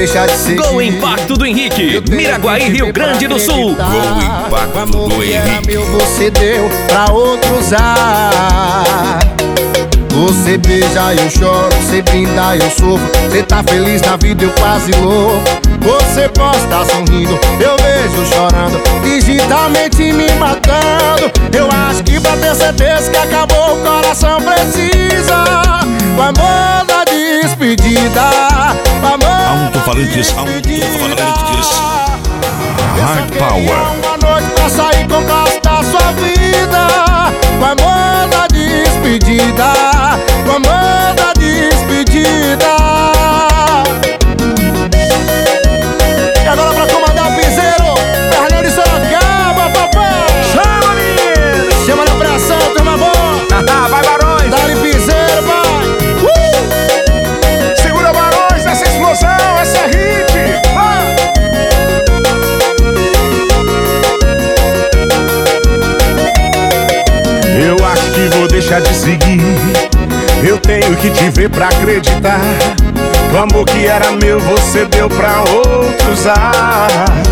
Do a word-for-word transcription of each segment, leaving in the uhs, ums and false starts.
deixar de seguir. Gol Impacto do Henrique, Miraguaí, Rio Grande do Sul. Gol Impacto do Henrique. Meu, você deu pra outro usar. Você beija, eu choro, você brinda, eu sofro. Você tá feliz na vida, eu quase louco. Você posta sorrindo, eu vejo chorando, digitalmente me matando. Eu acho que pra ter certeza que acabou, o coração precisa o amor da despedida, o amor Alto-falantes, da despedida. alto-falantes. Eu só High queria Power. uma noite pra sair com o gosto da sua vida, o amor da despedida, o amor da despedida. E agora pra comandar o piseiro, Fernando de Sorocaba, papai. Chama, menino! Chama na pressão, turma boa. Vai, Barões! Dá-lhe piseiro, vai. Uh! Segura, Barões, essa explosão, essa é hit! Vai! Eu acho que vou deixar de seguir. Eu tenho que te ver pra acreditar. O amor que era meu, você deu pra outros usar.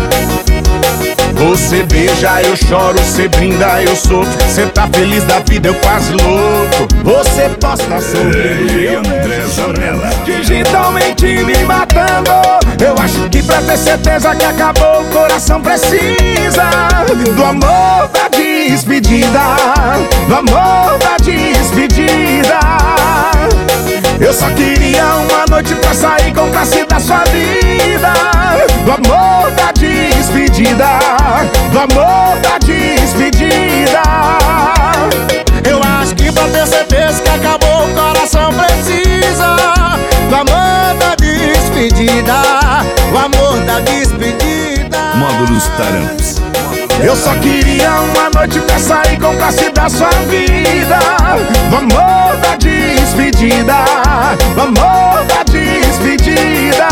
Você beija, eu choro, você brinda, eu sofro. Você tá feliz da vida, eu quase louco. Você posta sorrindo, Ei, eu André vejo Zanella. digitalmente me matando. Eu acho que pra ter certeza que acabou, o coração precisa do amor da despedida, do amor da despedida. Eu só queria uma noite pra sair com classe da sua vida, do amor da despedida, do amor da despedida. Eu acho que pra ter certeza que acabou, o coração precisa do amor da despedida, o amor da despedida. Módulos Taramps. Eu só queria uma noite pra sair com classe da sua vida, do amor da despedida, do amor da despedida.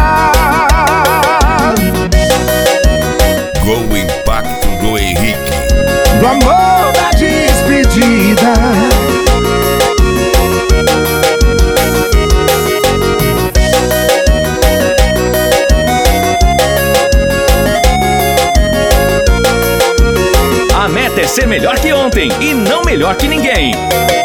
Gol Impacto do Henrique. Do amor da despedida. A meta é ser melhor que ontem e não melhor que ninguém.